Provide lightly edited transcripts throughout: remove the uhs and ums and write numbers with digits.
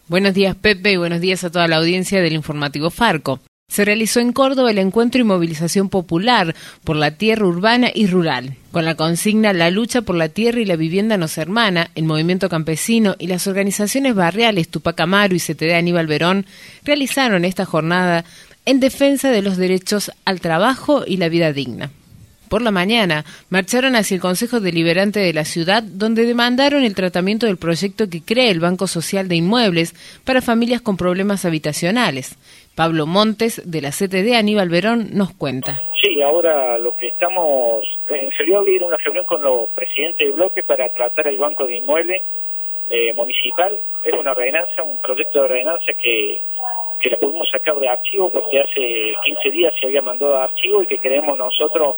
Buenos días, Pepe, y buenos días a toda la audiencia del informativo Farco. Se realizó en Córdoba el encuentro y movilización popular por la tierra urbana y rural, con la consigna La lucha por la tierra y la vivienda nos hermana. El movimiento campesino y las organizaciones barriales Tupac Amaru y CTD Aníbal Verón realizaron esta jornada en defensa de los derechos al trabajo y la vida digna. Por la mañana, marcharon hacia el Consejo Deliberante de la ciudad, donde demandaron el tratamiento del proyecto que crea el Banco Social de Inmuebles para familias con problemas habitacionales. Pablo Montes, de la CTD Aníbal Verón, nos cuenta. Sí, ahora lo que estamos... Se dio a abrir una reunión con los presidentes de bloque para tratar el Banco de Inmuebles municipal. Es una ordenanza, un proyecto de ordenanza que la pudimos sacar de archivo porque hace 15 días se había mandado a archivo y que creemos nosotros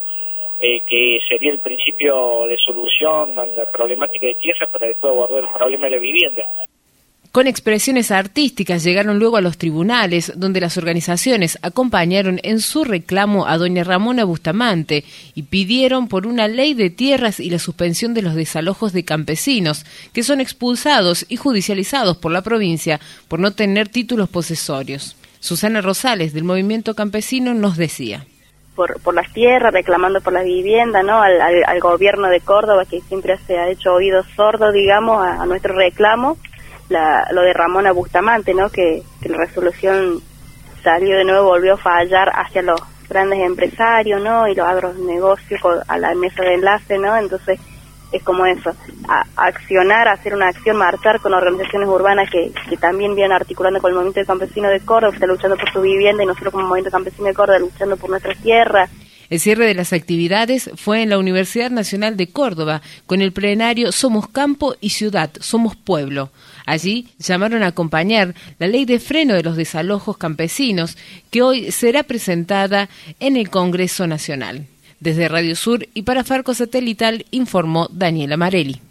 que sería el principio de solución a la problemática de tierra para después abordar el problema de la vivienda. Con expresiones artísticas llegaron luego a los tribunales, donde las organizaciones acompañaron en su reclamo a doña Ramona Bustamante y pidieron por una ley de tierras y la suspensión de los desalojos de campesinos, que son expulsados y judicializados por la provincia por no tener títulos posesorios. Susana Rosales, del Movimiento Campesino, nos decía. Por las tierras, reclamando por la vivienda, ¿no? Al gobierno de Córdoba, que siempre se ha hecho oídos sordos, digamos, a nuestro reclamo. Lo de Ramona Bustamante, ¿no? Que la resolución salió de nuevo, volvió a fallar hacia los grandes empresarios, ¿no? Y los agronegocios a la mesa de enlace, ¿no? Entonces es como eso, accionar, hacer una acción, marchar con organizaciones urbanas que también vienen articulando con el Movimiento Campesino de Córdoba, que está luchando por su vivienda, y nosotros como Movimiento Campesino de Córdoba luchando por nuestras tierras. El cierre de las actividades fue en la Universidad Nacional de Córdoba, con el plenario Somos Campo y Ciudad, Somos Pueblo. Allí llamaron a acompañar la ley de freno de los desalojos campesinos, que hoy será presentada en el Congreso Nacional. Desde Radio Sur y para Farco Satelital informó Daniela Marelli.